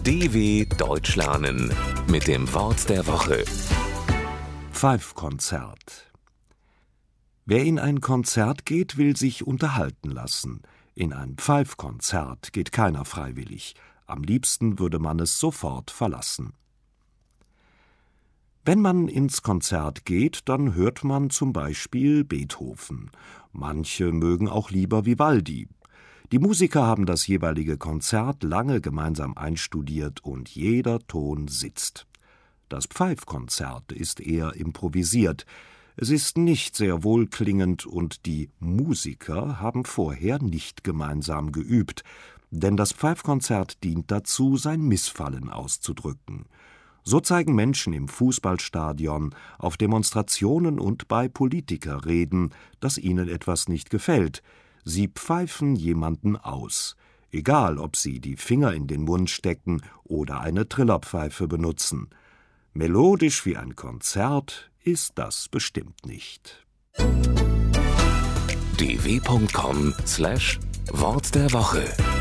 DW Deutsch lernen mit dem Wort der Woche. Pfeifkonzert. Wer in ein Konzert geht, will sich unterhalten lassen. In ein Pfeifkonzert geht keiner freiwillig. Am liebsten würde man es sofort verlassen. Wenn man ins Konzert geht, dann hört man zum Beispiel Beethoven. Manche mögen auch lieber Vivaldi. Die Musiker haben das jeweilige Konzert lange gemeinsam einstudiert und jeder Ton sitzt. Das Pfeifkonzert ist eher improvisiert. Es ist nicht sehr wohlklingend und die Musiker haben vorher nicht gemeinsam geübt, denn das Pfeifkonzert dient dazu, sein Missfallen auszudrücken. So zeigen Menschen im Fußballstadion, auf Demonstrationen und bei Politikerreden, dass ihnen etwas nicht gefällt. Sie pfeifen jemanden aus, egal ob sie die Finger in den Mund stecken oder eine Trillerpfeife benutzen. Melodisch wie ein Konzert ist das bestimmt nicht. dw.com/Wort der Woche